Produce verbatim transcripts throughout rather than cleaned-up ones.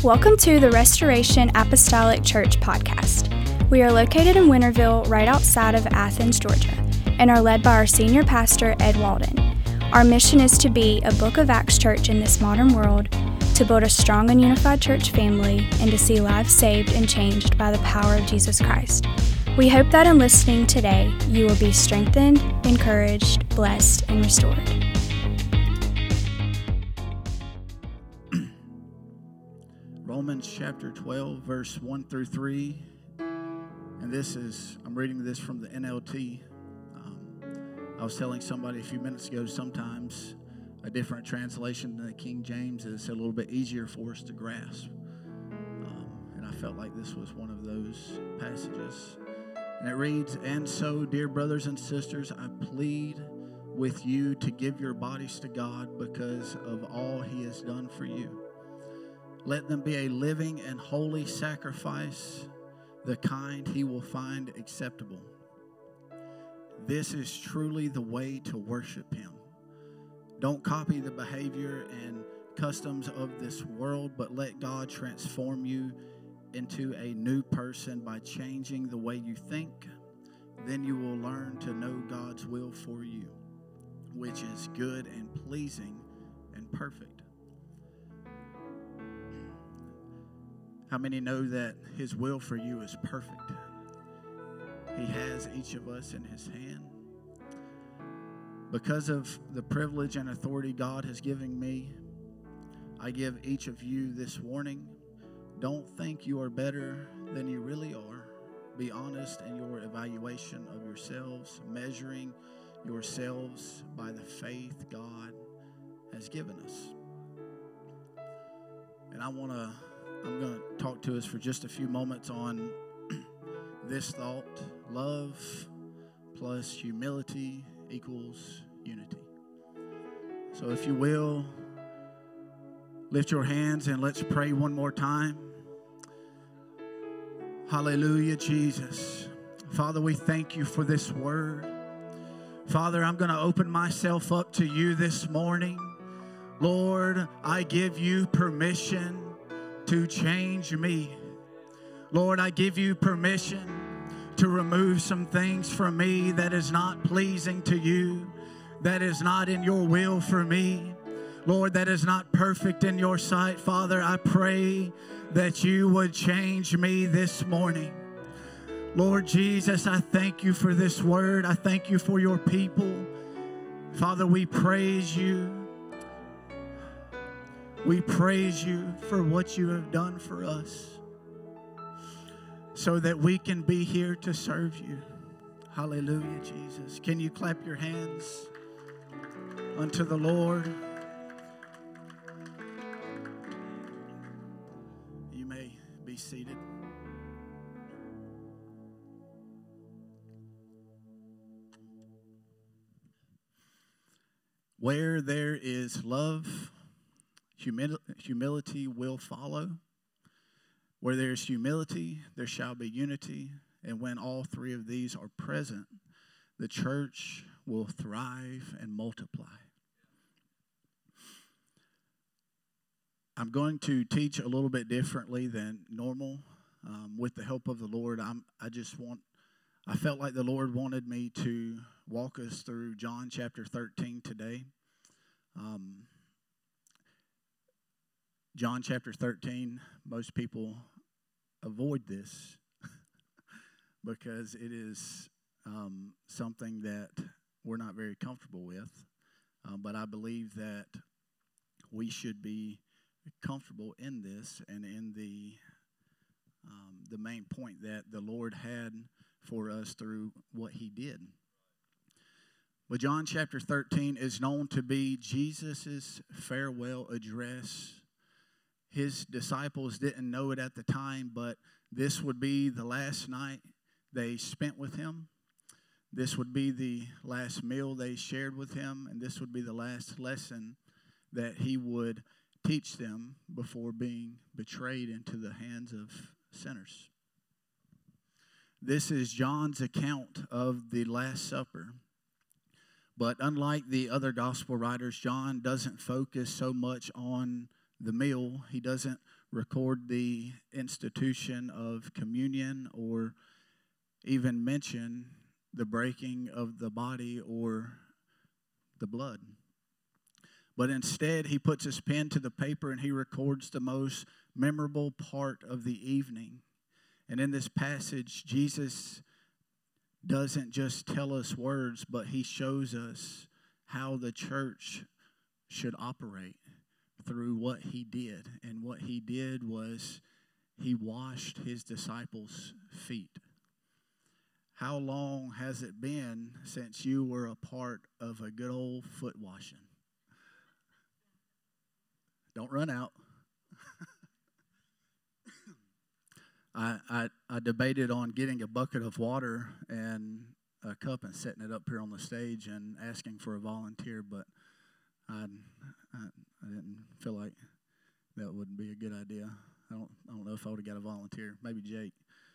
Welcome to the Restoration Apostolic Church podcast. We are located in Winterville, right outside of Athens, Georgia, and are led by our senior pastor, Ed Walden. Our mission is to be a Book of Acts church in this modern world, to build a strong and unified church family, and to see lives saved and changed by the power of Jesus Christ. We hope that in listening today, you will be strengthened, encouraged, blessed, and restored. Romans chapter twelve, verse one through three. And this is, I'm reading this from the N L T. Um, I was telling somebody a few minutes ago, sometimes a different translation than the King James is a little bit easier for us to grasp. Um, and I felt like this was one of those passages. And it reads, "And so, dear brothers and sisters, I plead with you to give your bodies to God because of all He has done for you. Let them be a living and holy sacrifice, the kind He will find acceptable. This is truly the way to worship Him. Don't copy the behavior and customs of this world, but let God transform you into a new person by changing the way you think. Then you will learn to know God's will for you, which is good and pleasing and perfect." How many know that His will for you is perfect? He has each of us in His hand. Because of the privilege and authority God has given me, I give each of you this warning. Don't think you are better than you really are. Be honest in your evaluation of yourselves, measuring yourselves by the faith God has given us. And I want to I'm going to talk to us for just a few moments on this thought: love plus humility equals unity. So if you will, lift your hands and let's pray one more time. Hallelujah, Jesus. Father, we thank you for this word. Father, I'm going to open myself up to you this morning. Lord, I give you permission to change me. Lord, I give you permission to remove some things from me that is not pleasing to you, that is not in your will for me. Lord, that is not perfect in your sight. Father, I pray that you would change me this morning. Lord Jesus, I thank you for this word. I thank you for your people. Father, we praise you. We praise you for what you have done for us so that we can be here to serve you. Hallelujah, Jesus. Can you clap your hands unto the Lord? You may be seated. Where there is love, humility will follow. Where there is humility, there shall be unity. And when all three of these are present, the church will thrive and multiply. I'm going to teach a little bit differently than normal. Um, with the help of the Lord, I'm, I just want, I felt like the Lord wanted me to walk us through John chapter thirteen today. Um, John chapter thirteen, most people avoid this because it is um, something that we're not very comfortable with. Um, but I believe that we should be comfortable in this and in the um, the main point that the Lord had for us through what He did. But John chapter thirteen is known to be Jesus' farewell address. His disciples didn't know it at the time, but this would be the last night they spent with Him. This would be the last meal they shared with Him, and this would be the last lesson that He would teach them before being betrayed into the hands of sinners. This is John's account of the Last Supper. But unlike the other gospel writers, John doesn't focus so much on the meal. He doesn't record the institution of communion or even mention the breaking of the body or the blood. But instead, he puts his pen to the paper and he records the most memorable part of the evening. And in this passage, Jesus doesn't just tell us words, but he shows us how the church should operate through what he did. And what he did was he washed his disciples' feet. How long has it been since you were a part of a good old foot washing? Don't run out. I, I I debated on getting a bucket of water and a cup and setting it up here on the stage and asking for a volunteer, but I I, I didn't feel like that would be a good idea. I don't I don't know if I would have got a volunteer. Maybe Jake.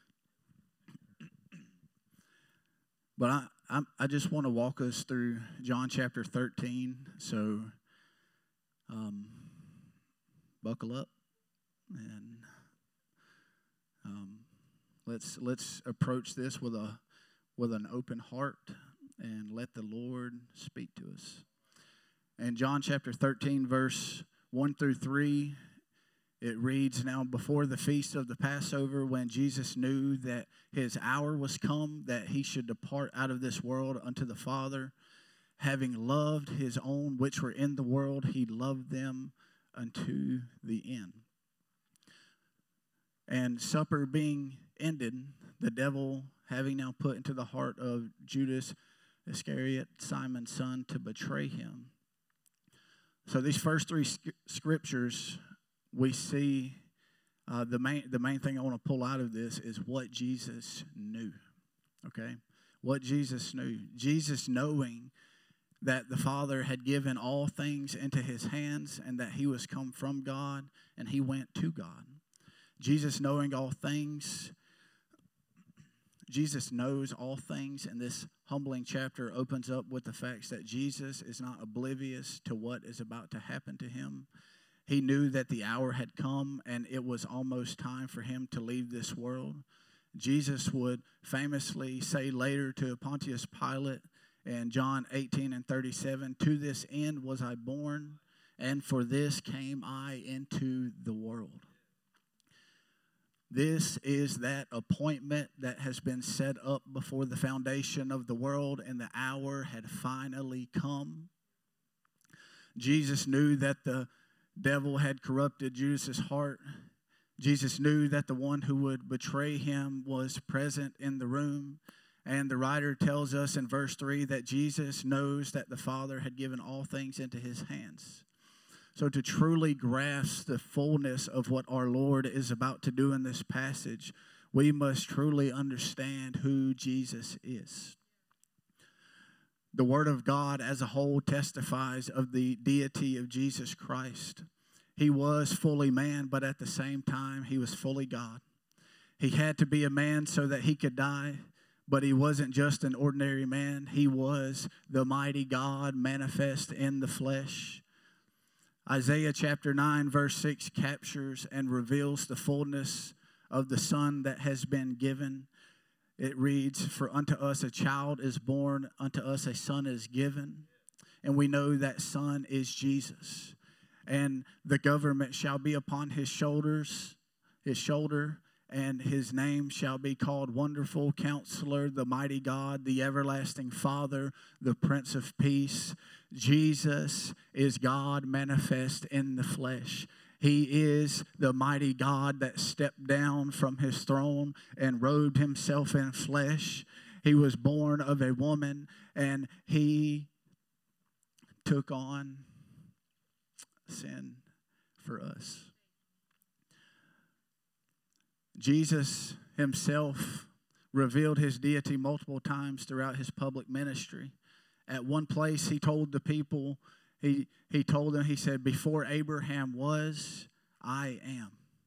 But I I, I just want to walk us through John chapter thirteen. So um, buckle up and um, let's let's approach this with a with an open heart and let the Lord speak to us. In John chapter thirteen, verse one through three, it reads, "Now before the feast of the Passover, when Jesus knew that his hour was come, that he should depart out of this world unto the Father, having loved his own which were in the world, he loved them unto the end. And supper being ended, the devil having now put into the heart of Judas Iscariot, Simon's son, to betray him." So these first three scriptures, we see uh, the main the main thing I want to pull out of this is what Jesus knew. Okay, what Jesus knew. Jesus knowing that the Father had given all things into his hands and that he was come from God and he went to God. Jesus knowing all things. Jesus knows all things, and this humbling chapter opens up with the facts that Jesus is not oblivious to what is about to happen to him. He knew that the hour had come and it was almost time for him to leave this world. Jesus would famously say later to Pontius Pilate in John eighteen and thirty-seven, "To this end was I born, and for this came I into the world." This is that appointment that has been set up before the foundation of the world, and the hour had finally come. Jesus knew that the devil had corrupted Judas' heart. Jesus knew that the one who would betray him was present in the room. And the writer tells us in verse three that Jesus knows that the Father had given all things into his hands. So to truly grasp the fullness of what our Lord is about to do in this passage, we must truly understand who Jesus is. The Word of God as a whole testifies of the deity of Jesus Christ. He was fully man, but at the same time, he was fully God. He had to be a man so that he could die, but he wasn't just an ordinary man. He was the mighty God manifest in the flesh. Isaiah chapter nine, verse six captures and reveals the fullness of the Son that has been given. It reads, "For unto us a child is born, unto us a son is given." And we know that son is Jesus. And the government shall be upon his shoulders, his shoulder, and his name shall be called Wonderful Counselor, the Mighty God, the Everlasting Father, the Prince of Peace. Jesus is God manifest in the flesh. He is the mighty God that stepped down from his throne and robed himself in flesh. He was born of a woman, and he took on sin for us. Jesus himself revealed his deity multiple times throughout his public ministry. At one place, he told the people, he, he told them, he said, "Before Abraham was, I am."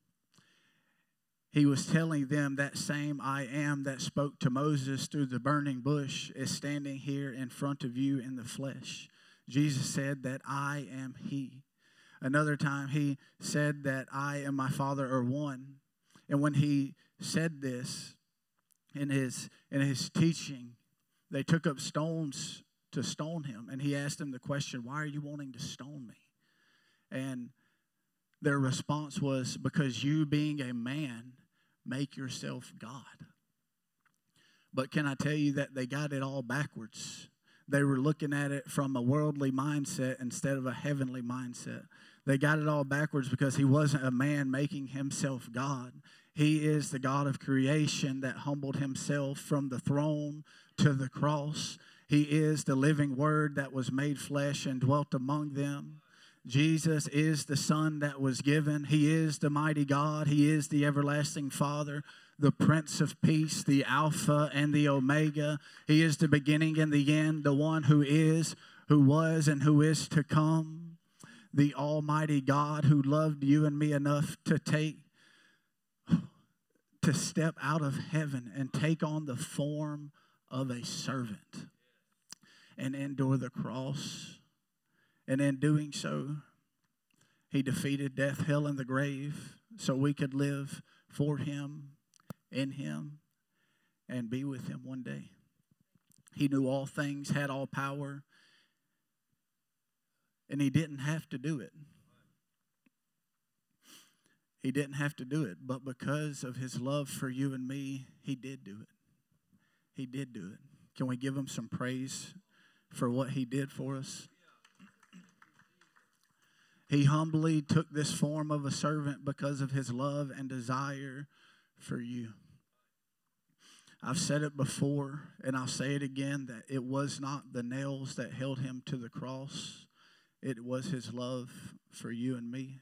He was telling them that same I am that spoke to Moses through the burning bush is standing here in front of you in the flesh. Jesus said that I am he. Another time he said that I and my Father are one. And when he said this in his in his teaching, they took up stones to stone him. And he asked them the question, why are you wanting to stone me? And their response was, because you being a man, make yourself God. But can I tell you that they got it all backwards? They were looking at it from a worldly mindset instead of a heavenly mindset. They got it all backwards because he wasn't a man making himself God. He is the God of creation that humbled himself from the throne to the cross. He is the living word that was made flesh and dwelt among them. Jesus is the Son that was given. He is the mighty God. He is the everlasting Father, the Prince of Peace, the Alpha and the Omega. He is the beginning and the end, the one who is, who was, and who is to come. The Almighty God who loved you and me enough to take, to step out of heaven and take on the form of a servant and endure the cross. And in doing so, he defeated death, hell, and the grave so we could live for him, in him, and be with him one day. He knew all things, had all power, and he didn't have to do it. He didn't have to do it, but because of his love for you and me, he did do it. He did do it. Can we give him some praise for what he did for us? He humbly took this form of a servant because of his love and desire for you. I've said it before, and I'll say it again, that it was not the nails that held him to the cross. It was his love for you and me.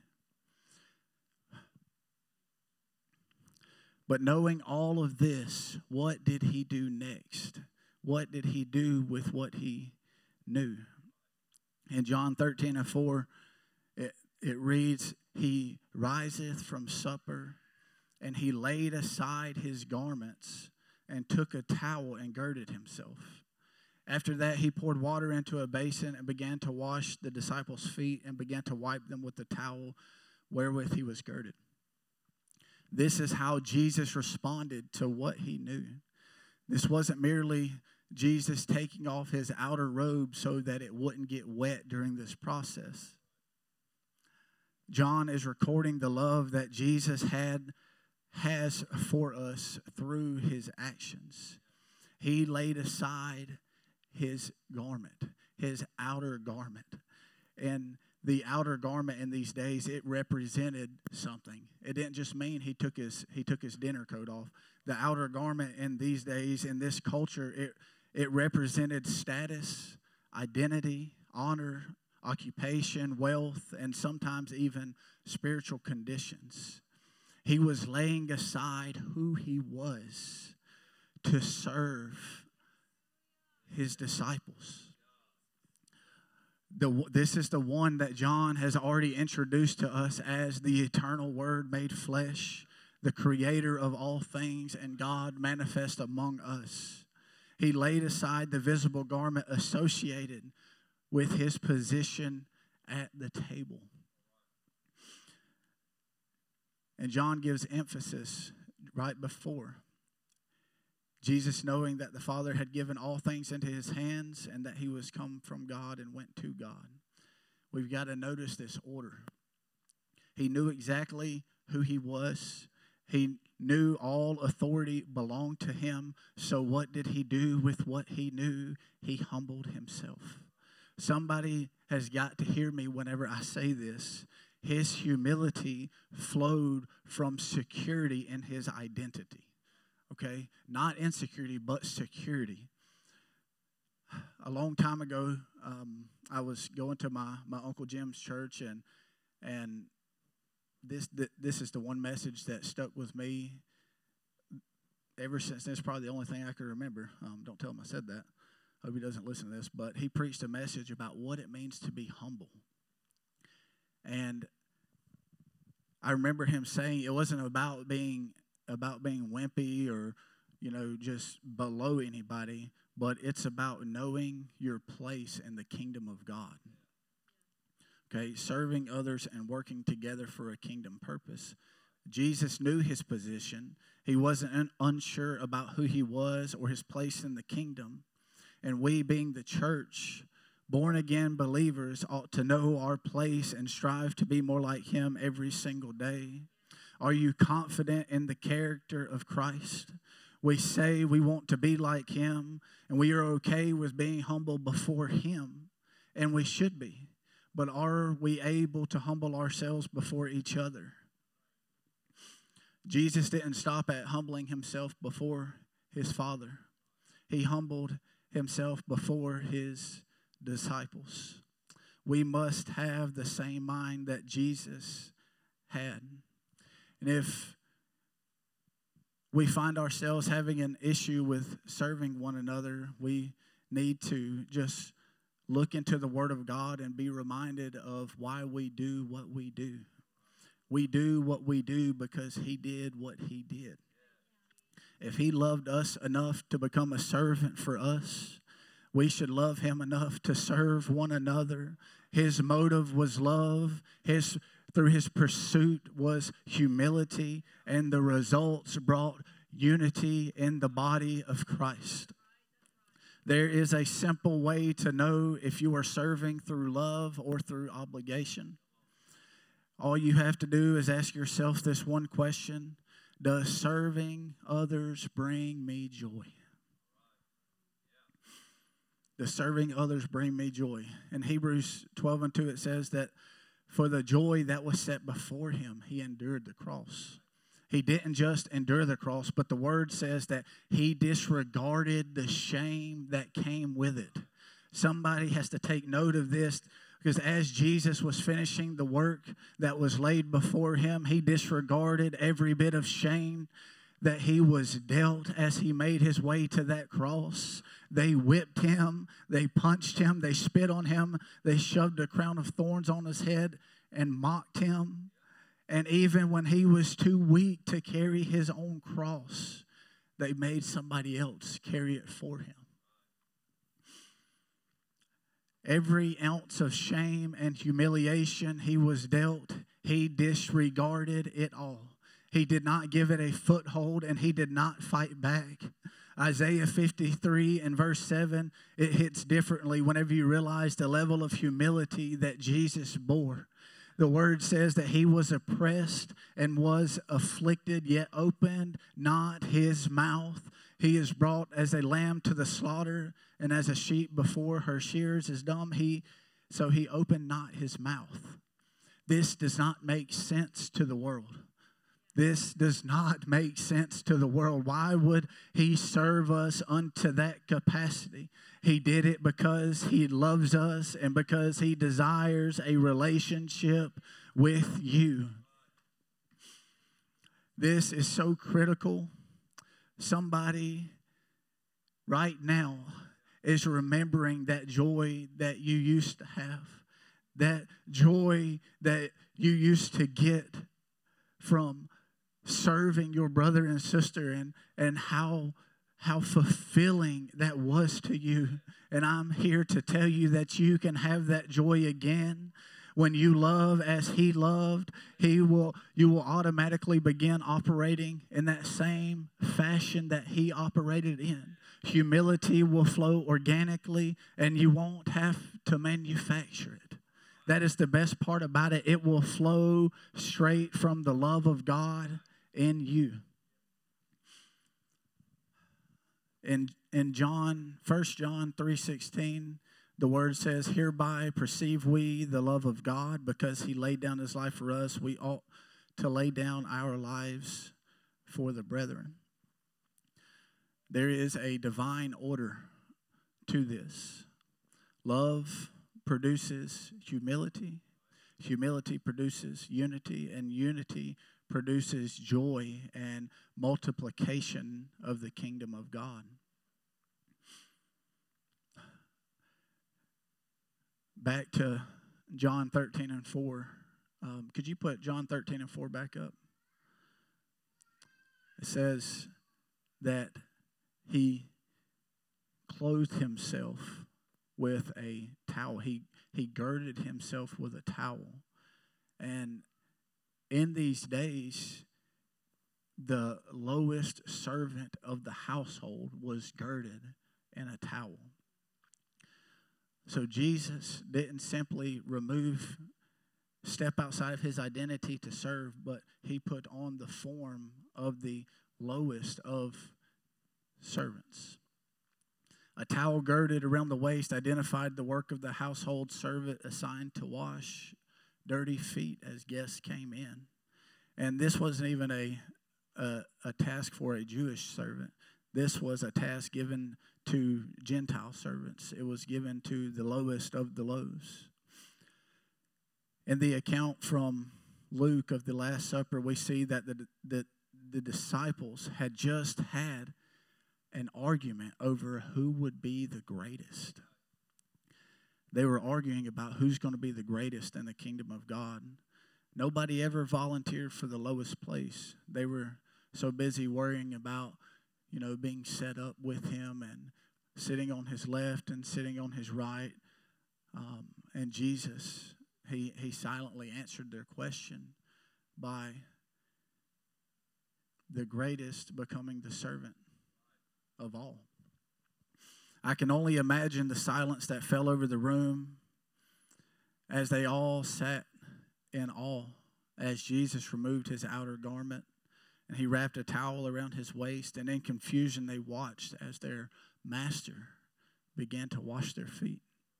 But knowing all of this, what did he do next? What did he do with what he knew? In John thirteen and four, It, it reads, he riseth from supper, and he laid aside his garments, and took a towel and girded himself. After that, he poured water into a basin and began to wash the disciples' feet and began to wipe them with the towel wherewith he was girded. This is how Jesus responded to what he knew. This wasn't merely Jesus taking off his outer robe so that it wouldn't get wet during this process. John is recording the love that Jesus had has for us through his actions. He laid aside his garment, his outer garment. And the outer garment in these days, it represented something. It didn't just mean he took his he took his dinner coat off. The outer garment in these days, in this culture, it it represented status, identity, honor, occupation, wealth, and sometimes even spiritual conditions. He was laying aside who he was to serve his disciples. The, this is the one that John has already introduced to us as the eternal Word made flesh, the creator of all things, and God manifest among us. He laid aside the visible garment associated with his position at the table. And John gives emphasis right before. Jesus, knowing that the Father had given all things into his hands and that he was come from God and went to God. We've got to notice this order. He knew exactly who he was. He knew all authority belonged to him. So what did he do with what he knew? He humbled himself. Somebody has got to hear me whenever I say this. His humility flowed from security in his identity. Okay? Not insecurity, but security. A long time ago, um, I was going to my, my Uncle Jim's church, and and this th- this is the one message that stuck with me ever since. It's probably the only thing I can remember. Um, don't tell him I said that. Hope he doesn't listen to this. But he preached a message about what it means to be humble. And I remember him saying it wasn't about being about being wimpy or, you know, just below anybody, but it's about knowing your place in the kingdom of God. Okay, serving others and working together for a kingdom purpose. Jesus knew his position. He wasn't un- unsure about who he was or his place in the kingdom. And we, being the church, born-again believers, ought to know our place and strive to be more like him every single day. Are you confident in the character of Christ? We say we want to be like him, and we are okay with being humble before him, and we should be. But are we able to humble ourselves before each other? Jesus didn't stop at humbling himself before his Father. He humbled himself before his disciples. We must have the same mind that Jesus had. And if we find ourselves having an issue with serving one another, we need to just look into the Word of God and be reminded of why we do what we do. We do what we do because he did what he did. If he loved us enough to become a servant for us, we should love him enough to serve one another. His motive was love. His through his pursuit was humility, and the results brought unity in the body of Christ. There is a simple way to know if you are serving through love or through obligation. All you have to do is ask yourself this one question: does serving others bring me joy? Does serving others bring me joy? In Hebrews twelve and two, it says that for the joy that was set before him, he endured the cross. He didn't just endure the cross, but the word says that he disregarded the shame that came with it. Somebody has to take note of this, because as Jesus was finishing the work that was laid before him, he disregarded every bit of shame that he was dealt as he made his way to that cross. They whipped him, they punched him, they spit on him, they shoved a crown of thorns on his head and mocked him. And even when he was too weak to carry his own cross, they made somebody else carry it for him. Every ounce of shame and humiliation he was dealt, he disregarded it all. He did not give it a foothold, and he did not fight back. Isaiah fifty-three and verse seven, it hits differently whenever you realize the level of humility that Jesus bore. The word says that he was oppressed and was afflicted, yet opened not his mouth. He is brought as a lamb to the slaughter, and as a sheep before her shears is dumb, he so he opened not his mouth. This does not make sense to the world. This does not make sense to the world. Why would he serve us unto that capacity? He did it because he loves us and because he desires a relationship with you. This is so critical. Somebody right now is remembering that joy that you used to have, that joy that you used to get from serving your brother and sister, and, and how, how fulfilling that was to you. And I'm here to tell you that you can have that joy again. When you love as he loved, he will you will automatically begin operating in that same fashion that he operated in. Humility will flow organically, and you won't have to manufacture it. That is the best part about it. It will flow straight from the love of God in you. In in John, First John three sixteen, the word says, hereby perceive we the love of God, because he laid down his life for us. We ought to lay down our lives for the brethren. There is a divine order to this. Love produces humility. Humility produces unity, and unity produces joy and multiplication of the kingdom of God. Back to John thirteen and four. Um, could you put John thirteen and four back up? It says that he clothed himself with a towel. He he girded himself with a towel. And in these days, the lowest servant of the household was girded in a towel. So Jesus didn't simply remove, step outside of his identity to serve, but he put on the form of the lowest of servants. A towel girded around the waist identified the work of the household servant assigned to wash dirty feet as guests came in. And this wasn't even a, a, a task for a Jewish servant. This was a task given to Gentile servants. It was given to the lowest of the lows. In the account from Luke of the Last Supper, we see that the, the, the disciples had just had an argument over who would be the greatest. They were arguing about who's going to be the greatest in the kingdom of God. Nobody ever volunteered for the lowest place. They were so busy worrying about, you know, being set up with him and sitting on his left and sitting on his right. Um, and Jesus, he, he silently answered their question by the greatest becoming the servant of all. I can only imagine the silence that fell over the room as they all sat in awe as Jesus removed his outer garment and he wrapped a towel around his waist, and in confusion they watched as their master began to wash their feet.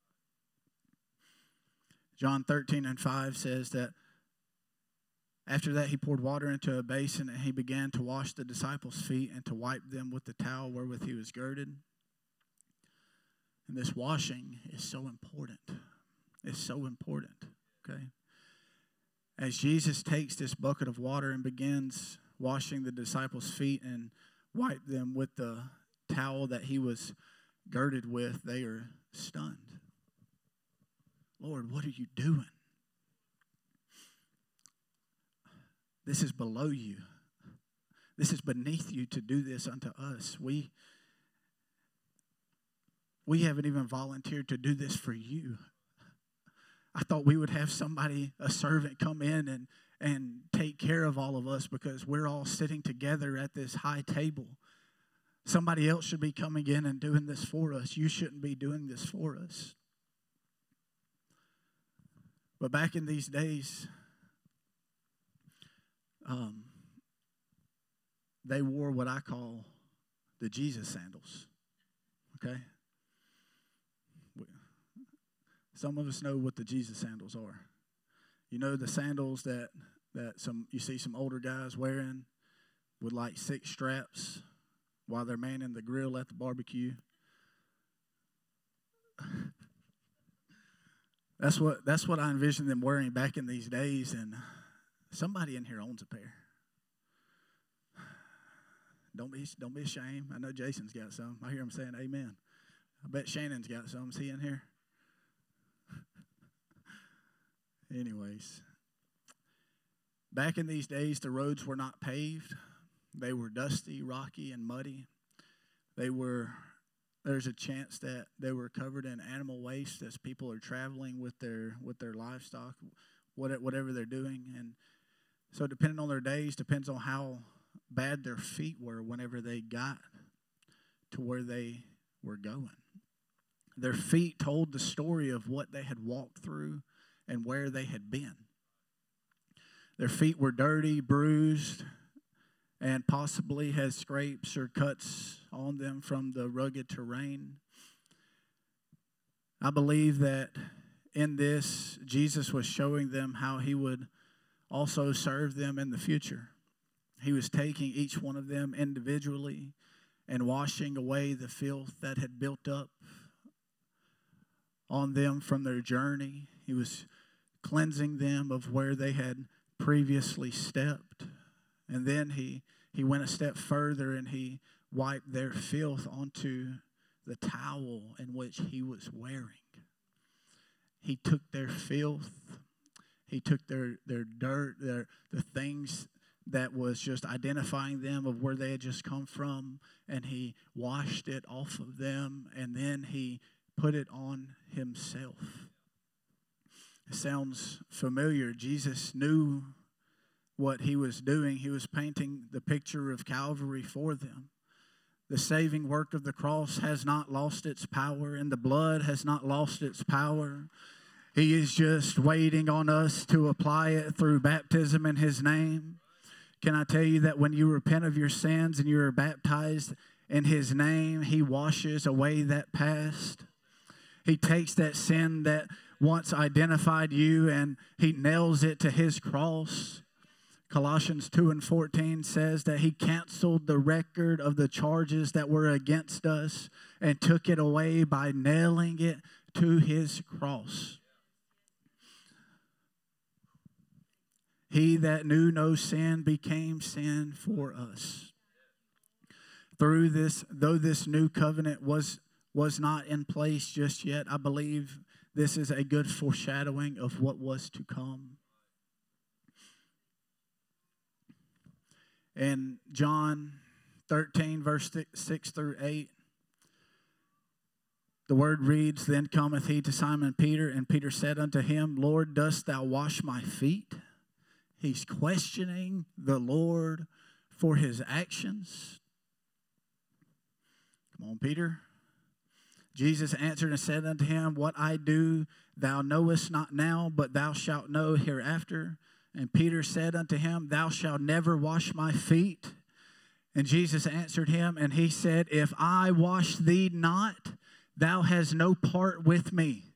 John thirteen and five says that after that he poured water into a basin and he began to wash the disciples' feet and to wipe them with the towel wherewith he was girded. And this washing is so important. It's so important, okay? As Jesus takes this bucket of water and begins washing the disciples' feet and wipe them with the towel that he was girded with, they are stunned. Lord, what are you doing? This is below you. This is beneath you to do this unto us. We, we haven't even volunteered to do this for you. I thought we would have somebody, a servant, come in and, and take care of all of us because we're all sitting together at this high table. Somebody else should be coming in and doing this for us. You shouldn't be doing this for us. But back in these days, um, they wore what I call the Jesus sandals, okay? Some of us know what the Jesus sandals are. You know the sandals that, that some you see some older guys wearing with like six straps while they're manning the grill at the barbecue? That's what that's what I envision them wearing back in these days, and somebody in here owns a pair. Don't be don't be ashamed. I know Jason's got some. I hear him saying amen. I bet Shannon's got some. Is he in here? Anyways, back in these days, the roads were not paved. They were dusty, rocky, and muddy. They were, there's a chance that they were covered in animal waste as people are traveling with their with their livestock, whatever they're doing. And so depending on their days, depends on how bad their feet were whenever they got to where they were going. Their feet told the story of what they had walked through and where they had been. Their feet were dirty, bruised, and possibly had scrapes or cuts on them from the rugged terrain. I believe that in this, Jesus was showing them how he would also serve them in the future. He was taking each one of them individually and washing away the filth that had built up on them from their journey. He was cleansing them of where they had previously stepped. And then he, he went a step further and he wiped their filth onto the towel in which he was wearing. He took their filth, he took their, their dirt, their the things that was just identifying them of where they had just come from, and he washed it off of them, and then he put it on himself. It sounds familiar. Jesus knew what he was doing. He was painting the picture of Calvary for them. The saving work of the cross has not lost its power, and the blood has not lost its power. He is just waiting on us to apply it through baptism in his name. Can I tell you that when you repent of your sins and you are baptized in his name, he washes away that past. He takes that sin that once identified you and he nails it to his cross. Colossians two and fourteen says that he canceled the record of the charges that were against us and took it away by nailing it to his cross. He that knew no sin became sin for us. Through this, though this new covenant was, was not in place just yet, I believe this is a good foreshadowing of what was to come. In John thirteen, verse six through eight, the word reads, Then cometh he to Simon Peter, and Peter said unto him, Lord, dost thou wash my feet? He's questioning the Lord for his actions. Come on, Peter. Jesus answered and said unto him, What I do thou knowest not now, but thou shalt know hereafter. And Peter said unto him, Thou shalt never wash my feet. And Jesus answered him, and he said, If I wash thee not, thou hast no part with me.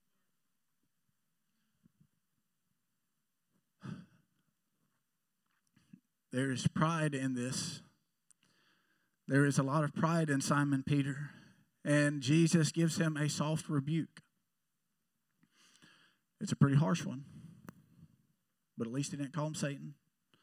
There is pride in this. There is a lot of pride in Simon Peter. And Jesus gives him a soft rebuke. It's a pretty harsh one. But at least he didn't call him Satan.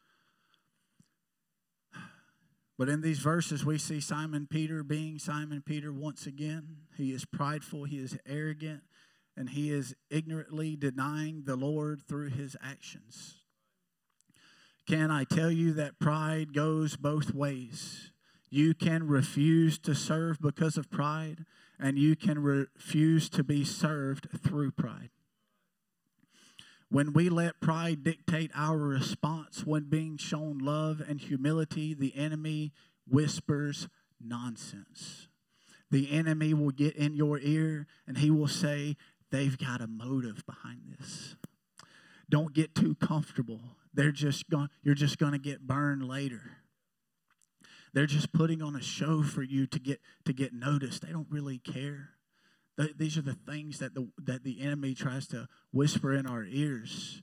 But in these verses, we see Simon Peter being Simon Peter once again. He is prideful, he is arrogant, and he is ignorantly denying the Lord through his actions. Can I tell you that pride goes both ways? You can refuse to serve because of pride, and you can refuse to be served through pride. When we let pride dictate our response when being shown love and humility, the enemy whispers nonsense. The enemy will get in your ear and he will say, they've got a motive behind this. Don't get too comfortable. They're just going, you're just going to get burned later. They're just putting on a show for you to get to get noticed. They don't really care. These are the things that the that the enemy tries to whisper in our ears.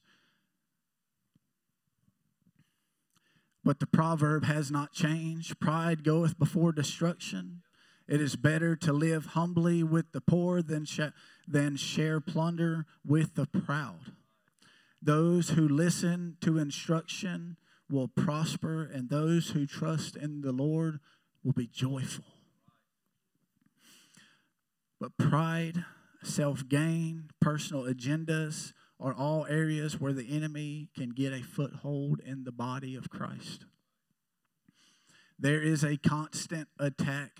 But the proverb has not changed. Pride goeth before destruction. It is better to live humbly with the poor than sh- than share plunder with the proud. Those who listen to instruction will prosper, and those who trust in the Lord will be joyful. But pride, self-gain, personal agendas are all areas where the enemy can get a foothold in the body of Christ. There is a constant attack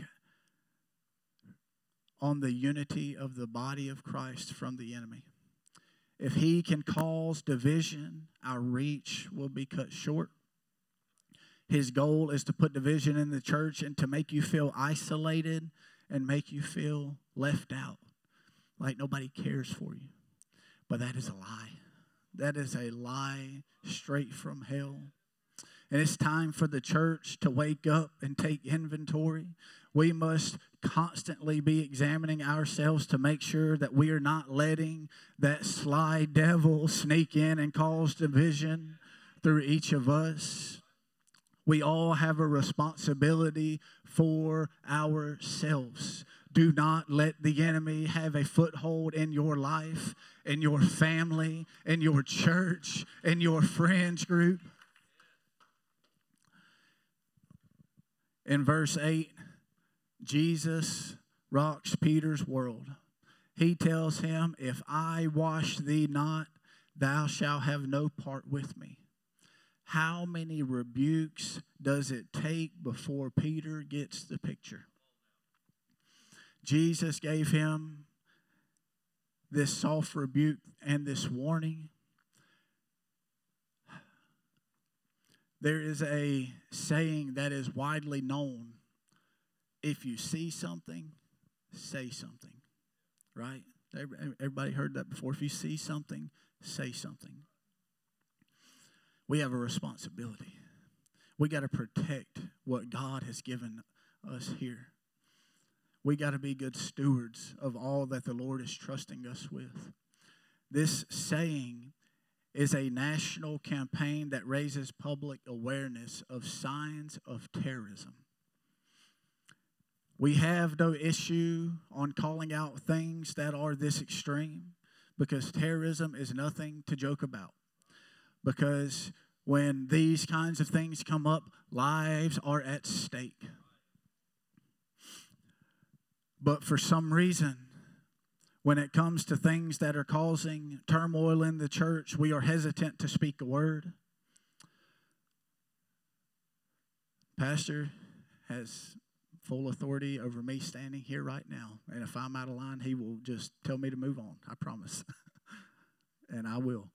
on the unity of the body of Christ from the enemy. If he can cause division, our reach will be cut short. His goal is to put division in the church and to make you feel isolated and make you feel left out, like nobody cares for you. But that is a lie. That is a lie straight from hell. And it's time for the church to wake up and take inventory. We must constantly be examining ourselves to make sure that we are not letting that sly devil sneak in and cause division through each of us. We all have a responsibility for ourselves. Do not let the enemy have a foothold in your life, in your family, in your church, in your friends group. In verse eight, Jesus rocks Peter's world. He tells him, if I wash thee not, thou shalt have no part with me. How many rebukes does it take before Peter gets the picture? Jesus gave him this soft rebuke and this warning. There is a saying that is widely known. If you see something, say something. Right? Everybody heard that before. If you see something, say something. We have a responsibility. We got to protect what God has given us here. We got to be good stewards of all that the Lord is trusting us with. This saying is a national campaign that raises public awareness of signs of terrorism. We have no issue on calling out things that are this extreme, because terrorism is nothing to joke about. Because when these kinds of things come up, lives are at stake. But for some reason, when it comes to things that are causing turmoil in the church, we are hesitant to speak a word. Pastor has full authority over me standing here right now. And if I'm out of line, he will just tell me to move on. I promise. And I will.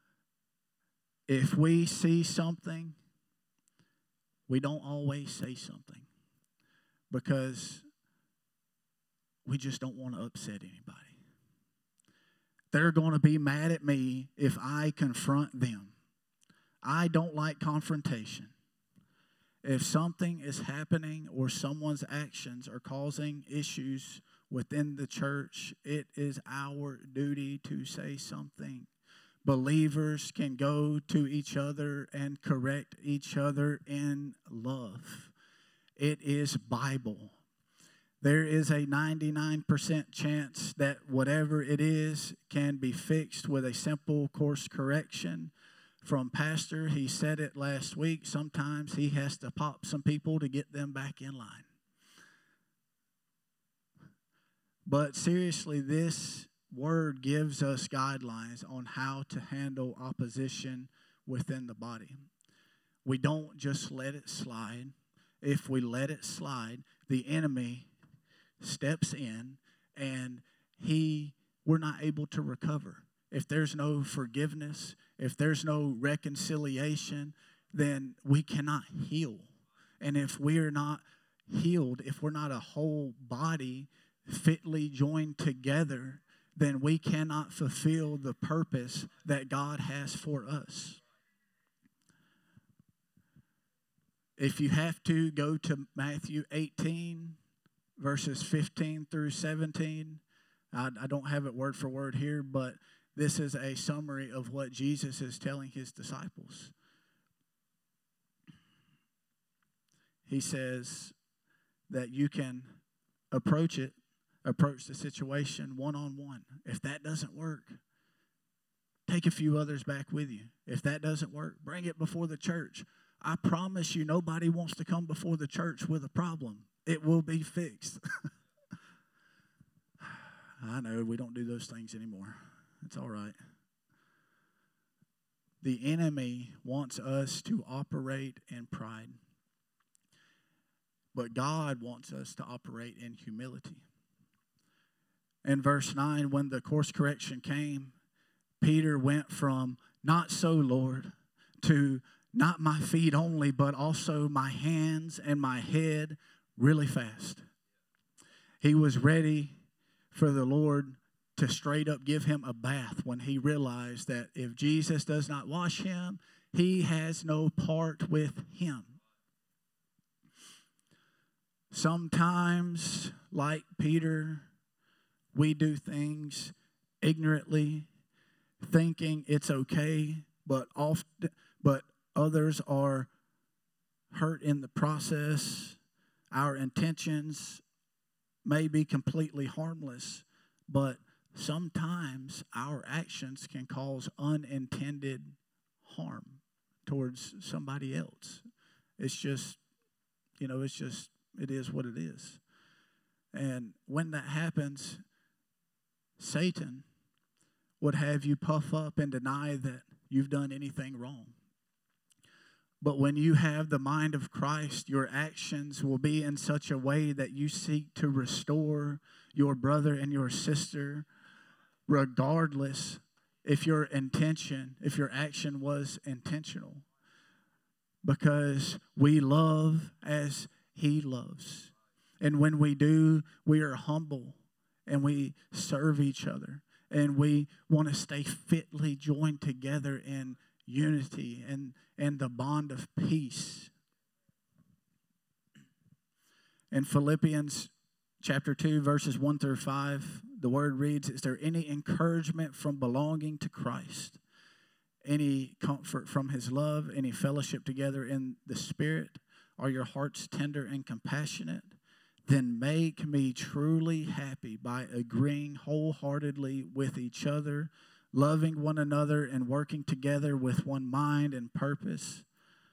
If we see something, we don't always say something, because we just don't want to upset anybody. They're going to be mad at me if I confront them. I don't like confrontation. If something is happening or someone's actions are causing issues within the church, it is our duty to say something. Believers can go to each other and correct each other in love. It is Bible. There is a ninety-nine percent chance that whatever it is can be fixed with a simple course correction from Pastor. He said it last week. Sometimes he has to pop some people to get them back in line. But seriously, this word gives us guidelines on how to handle opposition within the body. We don't just let it slide. If we let it slide, the enemy steps in and he we're not able to recover. If there's no forgiveness, if there's no reconciliation, then we cannot heal. And if we're not healed, if we're not a whole body fitly joined together, then we cannot fulfill the purpose that God has for us. If you have to, go to Matthew eighteen, verses fifteen through seventeen. I, I don't have it word for word here, but this is a summary of what Jesus is telling his disciples. He says that you can approach it, approach the situation one-on-one. If that doesn't work, take a few others back with you. If that doesn't work, bring it before the church. I promise you, nobody wants to come before the church with a problem. It will be fixed. I know we don't do those things anymore. It's all right. The enemy wants us to operate in pride. But God wants us to operate in humility. In verse nine, when the course correction came, Peter went from "not so, Lord," to "not my feet only, but also my hands and my head," really fast. He was ready for the Lord to straight up give him a bath when he realized that if Jesus does not wash him, he has no part with him. Sometimes, like Peter, we do things ignorantly, thinking it's okay, but often, but others are hurt in the process. Our intentions may be completely harmless, but sometimes our actions can cause unintended harm towards somebody else. It's just, you know, it's just, it is what it is. And when that happens, Satan would have you puff up and deny that you've done anything wrong. But when you have the mind of Christ, your actions will be in such a way that you seek to restore your brother and your sister regardless if your intention, if your action was intentional. Because we love as He loves. And when we do, we are humble and we serve each other. And we want to stay fitly joined together in unity and, and the bond of peace. In Philippians chapter two, verses one through five, the word reads, "Is there any encouragement from belonging to Christ? Any comfort from His love? Any fellowship together in the Spirit? Are your hearts tender and compassionate? Then make me truly happy by agreeing wholeheartedly with each other, loving one another, and working together with one mind and purpose."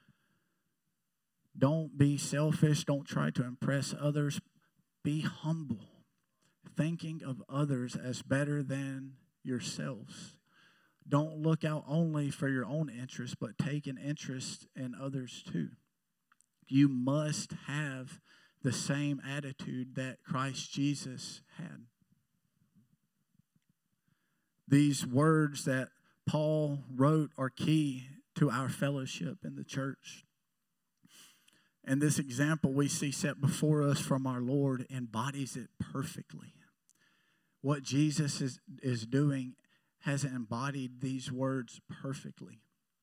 Don't be selfish. Don't try to impress others. Be humble, thinking of others as better than yourselves. Don't look out only for your own interest, but take an interest in others too. You must have the same attitude that Christ Jesus had. These words that Paul wrote are key to our fellowship in the church. And this example we see set before us from our Lord embodies it perfectly. What Jesus is, is doing has embodied these words perfectly.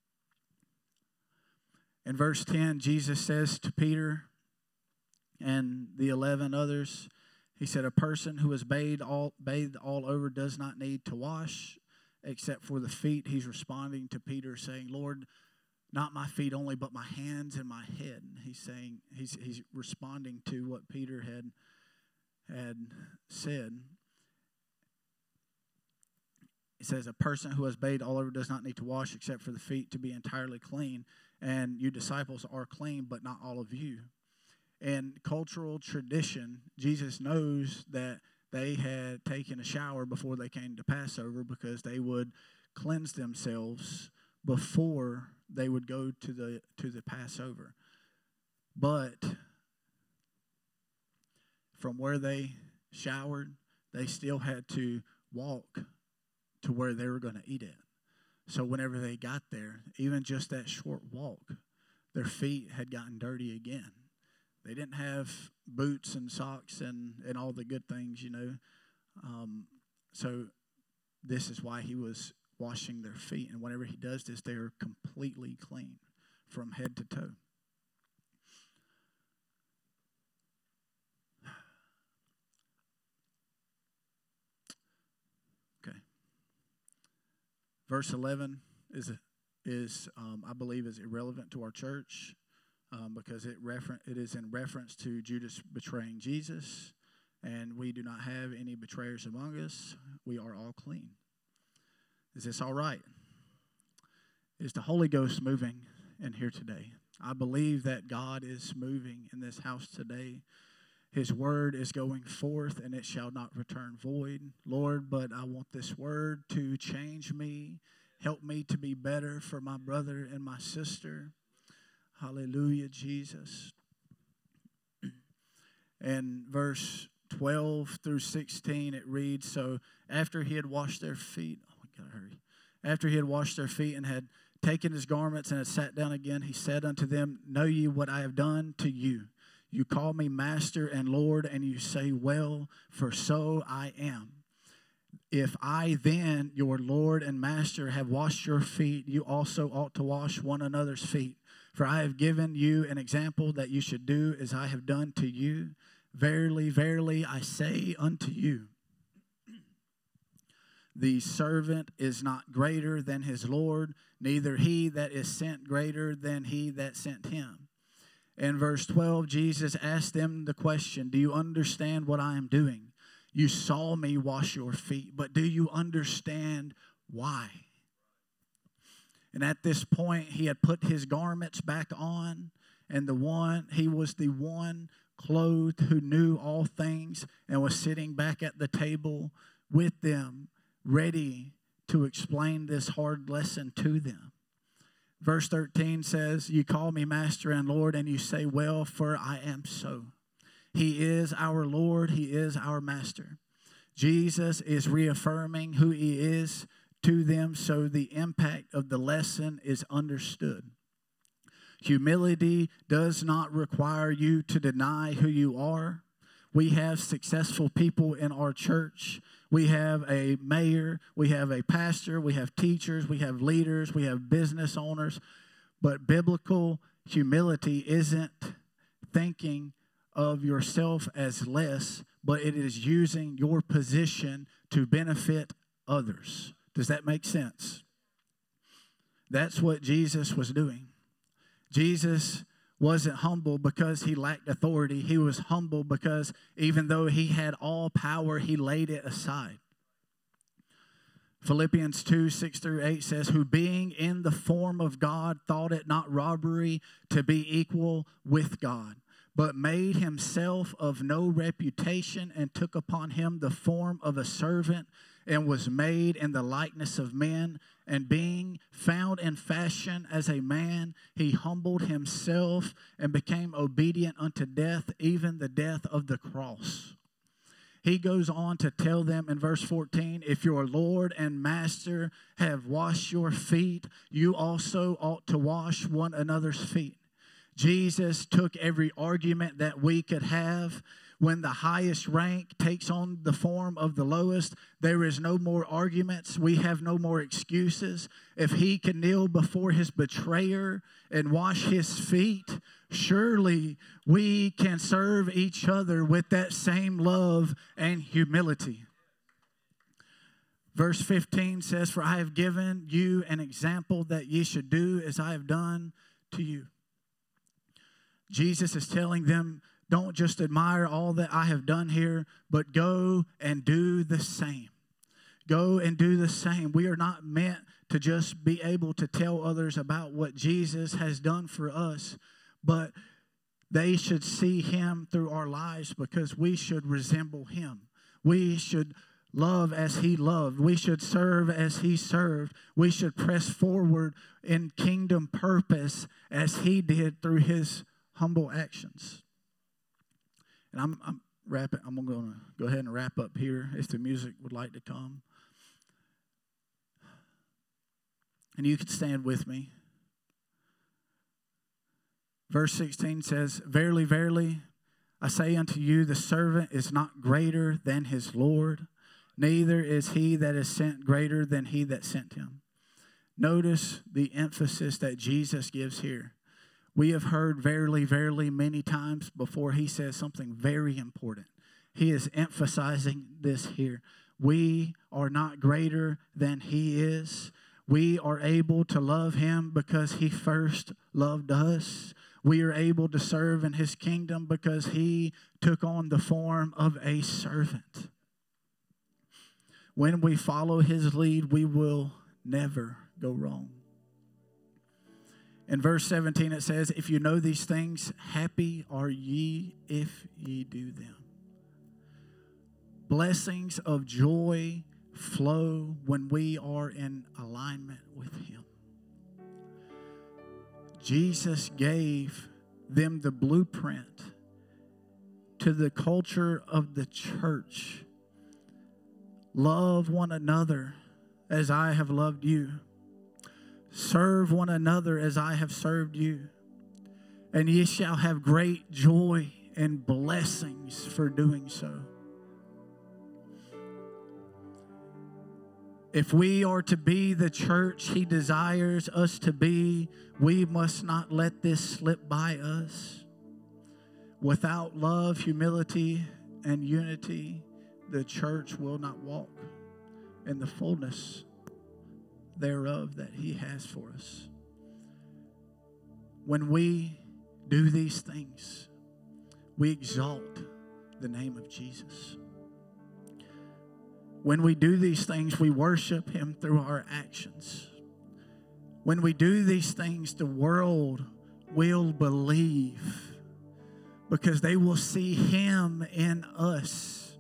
In verse ten, Jesus says to Peter and the eleven others, He said, "A person who is bathed all, bathed all over does not need to wash except for the feet." He's responding to Peter saying, "Lord, not my feet only, but my hands and my head." He's saying, he's he's responding to what Peter had had said. He says, "A person who has bathed all over does not need to wash except for the feet to be entirely clean. And you disciples are clean, but not all of you." In cultural tradition, Jesus knows that they had taken a shower before they came to Passover because they would cleanse themselves before they would go to the to the Passover. But from where they showered, they still had to walk to where they were going to eat it. So whenever they got there, even just that short walk, their feet had gotten dirty again. They didn't have boots and socks and, and all the good things, you know. Um, so this is why He was washing their feet. And whenever He does this, they are completely clean from head to toe. Okay. Verse eleven is, is um, I believe, is irrelevant to our church um, because it refer- it is in reference to Judas betraying Jesus. And we do not have any betrayers among us. We are all clean. Is this all right? Is the Holy Ghost moving in here today? I believe that God is moving in this house today. His word is going forth, and it shall not return void. Lord, but I want this word to change me. Help me to be better for my brother and my sister. Hallelujah, Jesus. And verse twelve through sixteen, it reads, "So after He had washed their feet," oh, we gotta hurry. After He had washed their feet and had taken His garments and had sat down again, He said unto them, "Know ye what I have done to you? You call me Master and Lord, and you say, well, for so I am. If I then, your Lord and Master, have washed your feet, you also ought to wash one another's feet. For I have given you an example that you should do as I have done to you. Verily, verily, I say unto you, the servant is not greater than his Lord, neither he that is sent greater than he that sent him." In verse twelve, Jesus asked them the question, "Do you understand what I am doing? You saw me wash your feet, but do you understand why?" And at this point, He had put His garments back on, and the one he was the one clothed who knew all things and was sitting back at the table with them, ready to explain this hard lesson to them. Verse thirteen says, "You call me Master and Lord, and you say, well, for I am so." He is our Lord. He is our Master. Jesus is reaffirming who he is to them, so the impact of the lesson is understood. Humility does not require you to deny who you are. We have successful people in our church. We have a mayor, we have a pastor, we have teachers, we have leaders, we have business owners. But biblical humility isn't thinking of yourself as less, but it is using your position to benefit others. Does that make sense? That's what Jesus was doing. Jesus wasn't humble because he lacked authority. He was humble because even though he had all power, he laid it aside. Philippians two, six through eight says, who being in the form of God thought it not robbery to be equal with God, but made himself of no reputation and took upon him the form of a servant and was made in the likeness of men. And being found in fashion as a man, he humbled himself and became obedient unto death, even the death of the cross. He goes on to tell them in verse fourteen, if your Lord and Master have washed your feet, you also ought to wash one another's feet. Jesus took every argument that we could have. When the highest rank takes on the form of the lowest, there is no more arguments. We have no more excuses. If he can kneel before his betrayer and wash his feet, surely we can serve each other with that same love and humility. Verse fifteen says, for I have given you an example that ye should do as I have done to you. Jesus is telling them, don't just admire all that I have done here, but go and do the same. Go and do the same. We are not meant to just be able to tell others about what Jesus has done for us, but they should see him through our lives because we should resemble him. We should love as he loved. We should serve as he served. We should press forward in kingdom purpose as he did through his humble actions. And I'm, I'm wrapping. I'm going to go ahead and wrap up here if the music would like to come. And you can stand with me. Verse sixteen says, verily, verily, I say unto you, the servant is not greater than his Lord, neither is he that is sent greater than he that sent him. Notice the emphasis that Jesus gives here. We have heard verily, verily many times before. He says something very important. He is emphasizing this here. We are not greater than he is. We are able to love him because he first loved us. We are able to serve in his kingdom because he took on the form of a servant. When we follow his lead, we will never go wrong. In verse seventeen, it says, if you know these things, happy are ye if ye do them. Blessings of joy flow when we are in alignment with him. Jesus gave them the blueprint to the culture of the church. Love one another as I have loved you. Serve one another as I have served you. And ye shall have great joy and blessings for doing so. If we are to be the church he desires us to be, we must not let this slip by us. Without love, humility, and unity, the church will not walk in the fullness thereof that he has for us. When we do these things, we exalt the name of Jesus. When we do these things, we worship him through our actions. When we do these things, the world will believe because they will see him in us.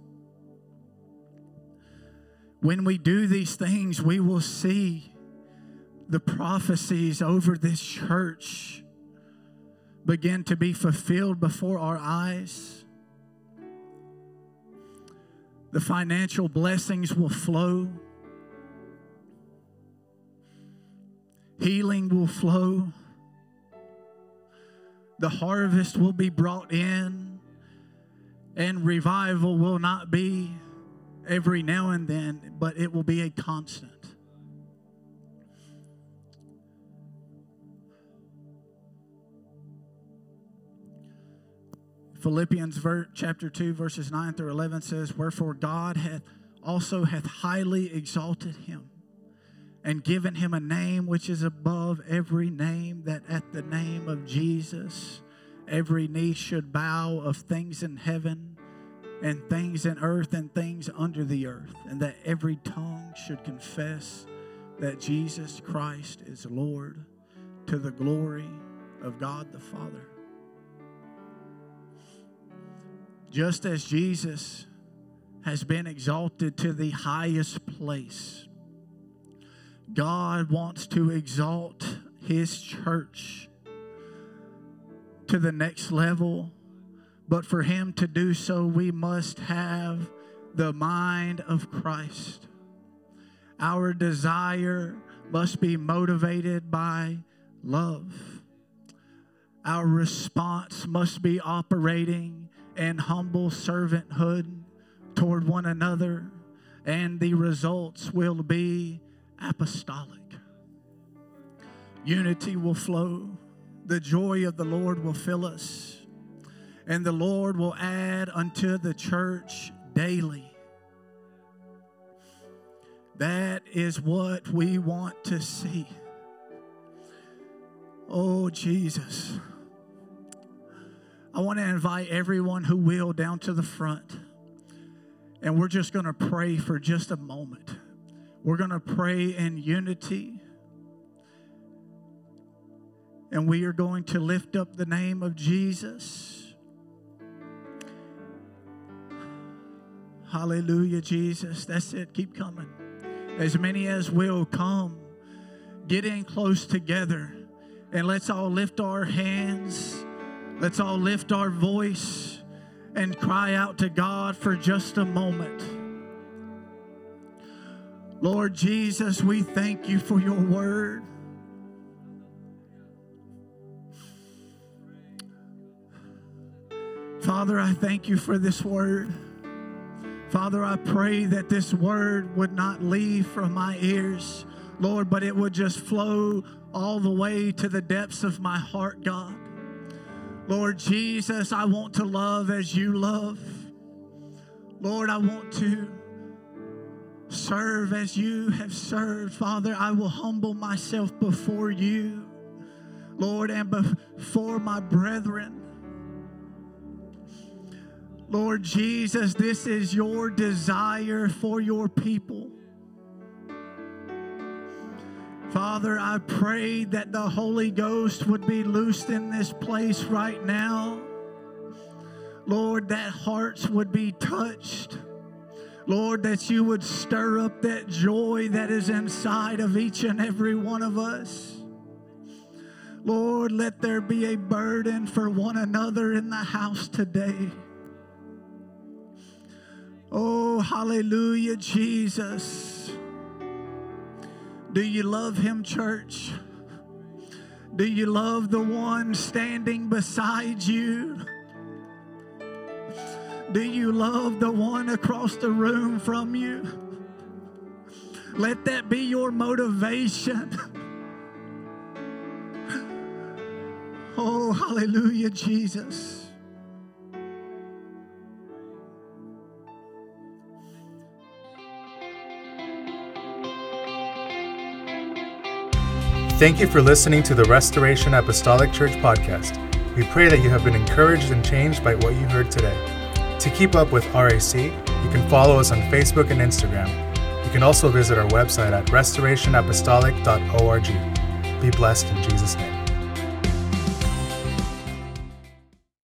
When we do these things, we will see the prophecies over this church begin to be fulfilled before our eyes. The financial blessings will flow. Healing will flow. The harvest will be brought in. And revival will not be every now and then, but it will be a constant. Philippians ver- chapter two, verses nine through eleven says, "Wherefore God hath also hath highly exalted him, and given him a name which is above every name, that at the name of Jesus every knee should bow, of things in heaven and things in earth and things under the earth, and that every tongue should confess that Jesus Christ is Lord, to the glory of God the Father." Just as Jesus has been exalted to the highest place, God wants to exalt his church to the next level. But for him to do so, we must have the mind of Christ. Our desire must be motivated by love. Our response must be operating in humble servanthood toward one another, and the results will be apostolic. Unity will flow. The joy of the Lord will fill us. And the Lord will add unto the church daily. That is what we want to see. Oh, Jesus. I want to invite everyone who will down to the front. And we're just going to pray for just a moment. We're going to pray in unity. And we are going to lift up the name of Jesus. Hallelujah, Jesus. That's it. Keep coming. As many as will, come. Get in close together. And let's all lift our hands. Let's all lift our voice and cry out to God for just a moment. Lord Jesus, we thank you for your word. Father, I thank you for this word. Father, I pray that this word would not leave from my ears, Lord, but it would just flow all the way to the depths of my heart, God. Lord Jesus, I want to love as you love. Lord, I want to serve as you have served. Father, I will humble myself before you, Lord, and before my brethren. Lord Jesus, this is your desire for your people. Father, I pray that the Holy Ghost would be loosed in this place right now. Lord, that hearts would be touched. Lord, that you would stir up that joy that is inside of each and every one of us. Lord, let there be a burden for one another in the house today. Oh, hallelujah, Jesus. Do you love him, church? Do you love the one standing beside you? Do you love the one across the room from you? Let that be your motivation. Oh, hallelujah, Jesus. Thank you for listening to the Restoration Apostolic Church podcast. We pray that you have been encouraged and changed by what you heard today. To keep up with R A C, you can follow us on Facebook and Instagram. You can also visit our website at restoration apostolic dot org. Be blessed in Jesus' name.